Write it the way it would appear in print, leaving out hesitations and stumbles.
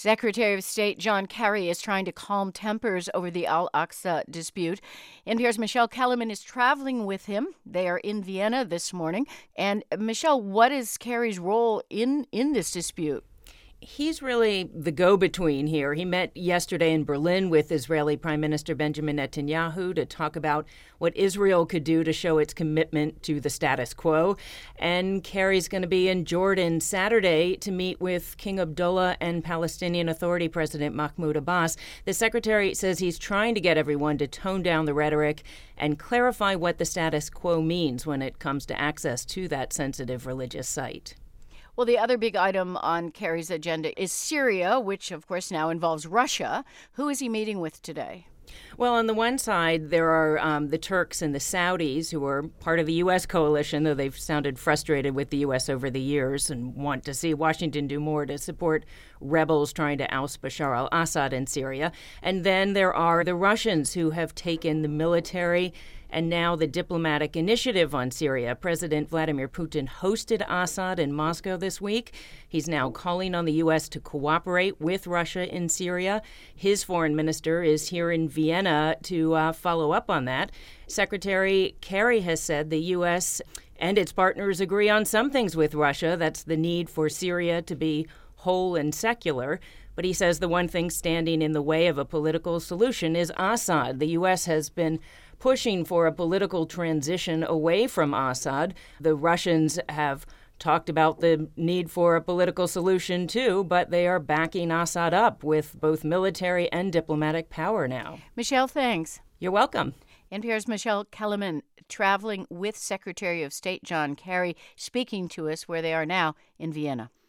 Secretary of State John Kerry is trying to calm tempers over the Al-Aqsa dispute. NPR's Michelle Kellerman is traveling with him. They are in Vienna this morning. And Michelle, what is Kerry's role in this dispute? He's really the go-between here. He met yesterday in Berlin with Israeli Prime Minister Benjamin Netanyahu to talk about what Israel could do to show its commitment to the status quo. And Kerry's going to be in Jordan Saturday to meet with King Abdullah and Palestinian Authority President Mahmoud Abbas. The secretary says he's trying to get everyone to tone down the rhetoric and clarify what the status quo means when it comes to access to that sensitive religious site. Well, the other big item on Kerry's agenda is Syria, which, of course, now involves Russia. Who is he meeting with today? Well, on the one side, there are the Turks and the Saudis, who are part of the U.S. coalition, though they've sounded frustrated with the U.S. over the years and want to see Washington do more to support rebels trying to oust Bashar al-Assad in Syria. And then there are the Russians, who have taken the military and now the diplomatic initiative on Syria. President Vladimir Putin hosted Assad in Moscow this week. He's now calling on the U.S. to cooperate with Russia in Syria. His foreign minister is here in Vienna to follow up on that. Secretary Kerry has said the U.S. and its partners agree on some things with Russia. That's the need for Syria to be whole and secular. But he says the one thing standing in the way of a political solution is Assad. The U.S. has been pushing for a political transition away from Assad. The Russians have talked about the need for a political solution, too, but they are backing Assad up with both military and diplomatic power now. Michelle, thanks. You're welcome. NPR's Michelle Kellerman traveling with Secretary of State John Kerry, speaking to us where they are now in Vienna.